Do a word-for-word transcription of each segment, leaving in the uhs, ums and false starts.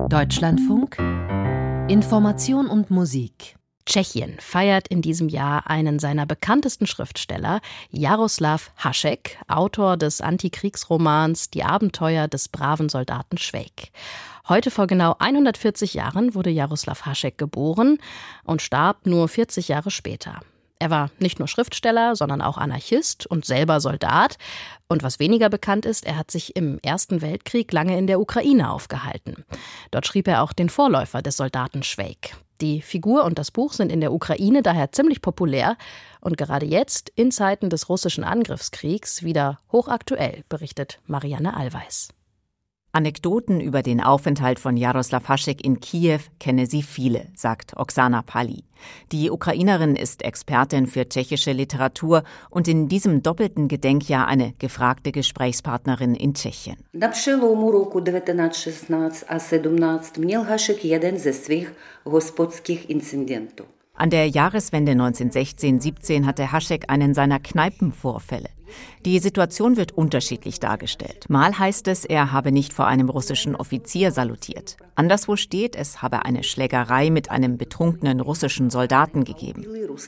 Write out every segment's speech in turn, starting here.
Deutschlandfunk Information und Musik. Tschechien feiert in diesem Jahr einen seiner bekanntesten Schriftsteller, Jaroslav Hašek, Autor des Antikriegsromans Die Abenteuer des braven Soldaten Švejk. Heute vor genau hundertvierzig Jahren wurde Jaroslav Hašek geboren und starb nur vierzig Jahre später. Er war nicht nur Schriftsteller, sondern auch Anarchist und selber Soldat. Und was weniger bekannt ist, er hat sich im Ersten Weltkrieg lange in der Ukraine aufgehalten. Dort schrieb er auch den Vorläufer des Soldaten Švejk. Die Figur und das Buch sind in der Ukraine daher ziemlich populär und gerade jetzt, in Zeiten des russischen Angriffskriegs, wieder hochaktuell, berichtet Marianne Allweis. Anekdoten über den Aufenthalt von Jaroslav Hašek in Kiew kenne sie viele, sagt Oksana Pali. Die Ukrainerin ist Expertin für tschechische Literatur und in diesem doppelten Gedenkjahr eine gefragte Gesprächspartnerin in Tschechien. На přelomu roku devatenáct šestnáct a sedmnáct měl Hašek jeden ze svých hospodských incidentů. An der Jahreswende neunzehnhundertsechzehn siebzehn hatte Hašek einen seiner Kneipenvorfälle. Die Situation wird unterschiedlich dargestellt. Mal heißt es, er habe nicht vor einem russischen Offizier salutiert. Anderswo steht, es habe eine Schlägerei mit einem betrunkenen russischen Soldaten gegeben.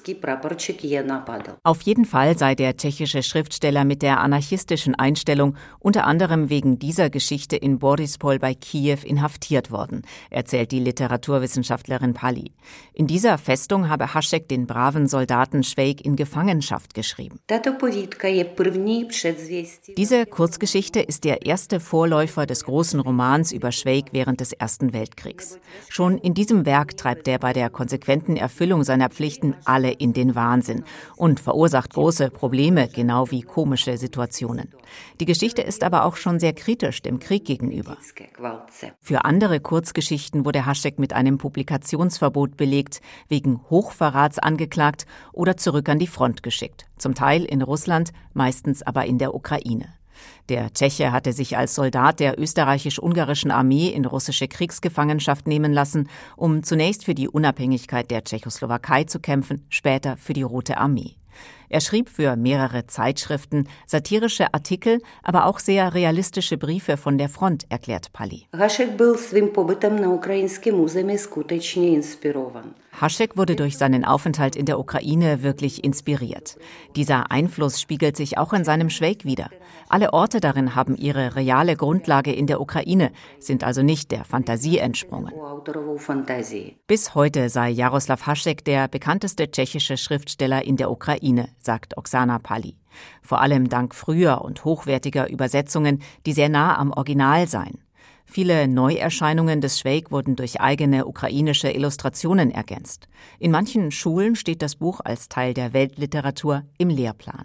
Auf jeden Fall sei der tschechische Schriftsteller mit der anarchistischen Einstellung unter anderem wegen dieser Geschichte in Borispol bei Kiew inhaftiert worden, erzählt die Literaturwissenschaftlerin Pali. In dieser Festung habe Hašek den braven Soldaten Švejk in Gefangenschaft geschrieben. Diese Kurzgeschichte ist der erste Vorläufer des großen Romans über Švejk während des Ersten Weltkriegs. Schon in diesem Werk treibt er bei der konsequenten Erfüllung seiner Pflichten alle in den Wahnsinn und verursacht große Probleme, genau wie komische Situationen. Die Geschichte ist aber auch schon sehr kritisch dem Krieg gegenüber. Für andere Kurzgeschichten wurde Hašek mit einem Publikationsverbot belegt, wegen Hochverrats angeklagt oder zurück an die Front geschickt. Zum Teil in Russland, meistens aber in der Ukraine. Der Tscheche hatte sich als Soldat der österreichisch-ungarischen Armee in russische Kriegsgefangenschaft nehmen lassen, um zunächst für die Unabhängigkeit der Tschechoslowakei zu kämpfen, später für die Rote Armee. Er schrieb für mehrere Zeitschriften satirische Artikel, aber auch sehr realistische Briefe von der Front, erklärt Pali. Hašek byl svým pobytem na ukrajinském území skutečně inspirovan. Hašek wurde durch seinen Aufenthalt in der Ukraine wirklich inspiriert. Dieser Einfluss spiegelt sich auch in seinem Švejk wider. Alle Orte darin haben ihre reale Grundlage in der Ukraine, sind also nicht der Fantasie entsprungen. Bis heute sei Jaroslav Hašek der bekannteste tschechische Schriftsteller in der Ukraine, sagt Oksana Pali. Vor allem dank früher und hochwertiger Übersetzungen, die sehr nah am Original seien. Viele Neuerscheinungen des Švejk wurden durch eigene ukrainische Illustrationen ergänzt. In manchen Schulen steht das Buch als Teil der Weltliteratur im Lehrplan.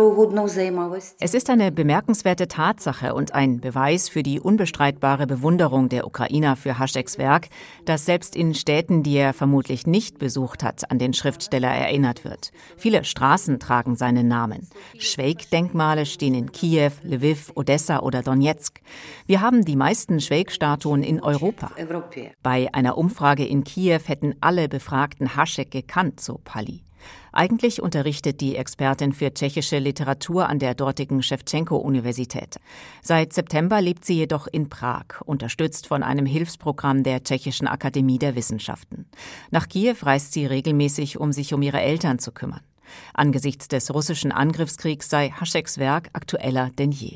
Es ist eine bemerkenswerte Tatsache und ein Beweis für die unbestreitbare Bewunderung der Ukrainer für Hašeks Werk, dass selbst in Städten, die er vermutlich nicht besucht hat, an den Schriftsteller erinnert wird. Viele Straßen tragen seinen Namen. Švejk-Denkmale stehen in Kiew, Lviv, Odessa oder Donezk. Wir haben die meisten Švejk-Statuen in Europa. Bei einer Umfrage in Kiew hätten alle Befragten Hašek gekannt, so Pali. Eigentlich unterrichtet die Expertin für tschechische Literatur an der dortigen Schewtschenko-Universität. Seit September lebt sie jedoch in Prag, unterstützt von einem Hilfsprogramm der Tschechischen Akademie der Wissenschaften. Nach Kiew reist sie regelmäßig, um sich um ihre Eltern zu kümmern. Angesichts des russischen Angriffskriegs sei Hašeks Werk aktueller denn je.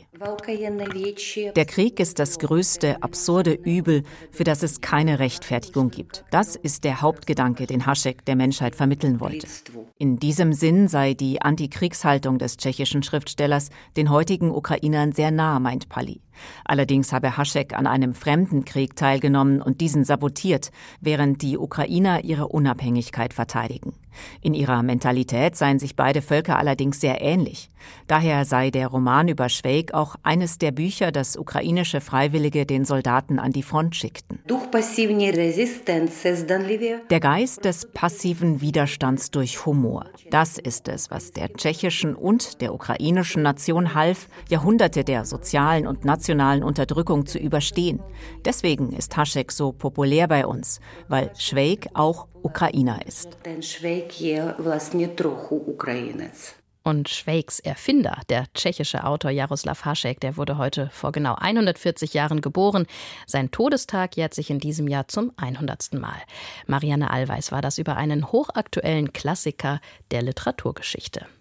Der Krieg ist das größte, absurde Übel, für das es keine Rechtfertigung gibt. Das ist der Hauptgedanke, den Hašek der Menschheit vermitteln wollte. In diesem Sinn sei die Antikriegshaltung des tschechischen Schriftstellers den heutigen Ukrainern sehr nah, meint Pali. Allerdings habe Hašek an einem fremden Krieg teilgenommen und diesen sabotiert, während die Ukrainer ihre Unabhängigkeit verteidigen. In ihrer Mentalität seien sich beide Völker allerdings sehr ähnlich. Daher sei der Roman über Švejk auch eines der Bücher, das ukrainische Freiwillige den Soldaten an die Front schickten. Der Geist des passiven Widerstands durch Humor. Das ist es, was der tschechischen und der ukrainischen Nation half, Jahrhunderte der sozialen und nationalen Unterdrückung zu überstehen. Deswegen ist Hašek so populär bei uns, weil Švejk auch Ukrainer ist. Und Švejks Erfinder, der tschechische Autor Jaroslav Hašek, der wurde heute vor genau hundertvierzig Jahren geboren. Sein Todestag jährt sich in diesem Jahr zum hundertsten Mal. Marianne Allweis war das über einen hochaktuellen Klassiker der Literaturgeschichte.